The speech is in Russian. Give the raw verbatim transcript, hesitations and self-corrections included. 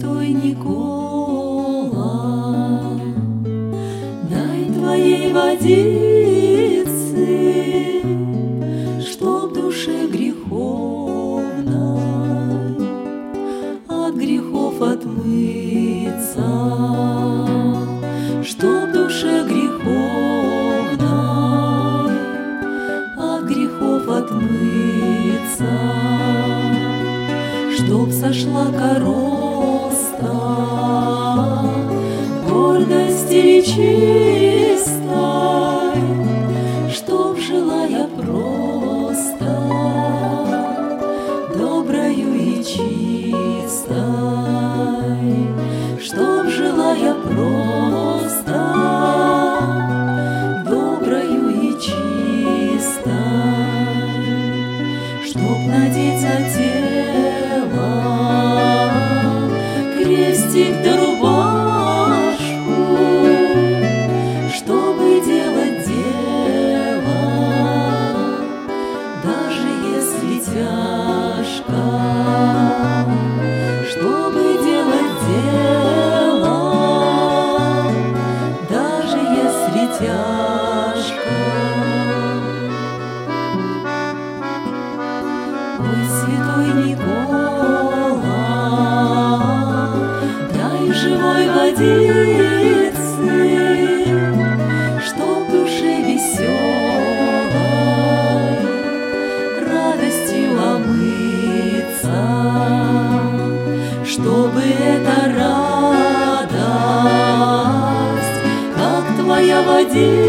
святой Никола, дай твоей водицы, чтоб душе греховной от грехов отмыться, чтоб душе греховной от грехов отмыться, чтоб сошла короста гордости чистой, чтоб жила я просто доброю и чистой, чтоб жила я просто доброю и чистой, чтоб надеть на тело крестик да рубашку, чтобы делать дело, даже если тяжко, чтобы делать дело, даже если тяжко. Ой, святой Никола, дай живой водицы, чтоб душе веселой радостью омыться, чтобы эта радость, как твоя водица,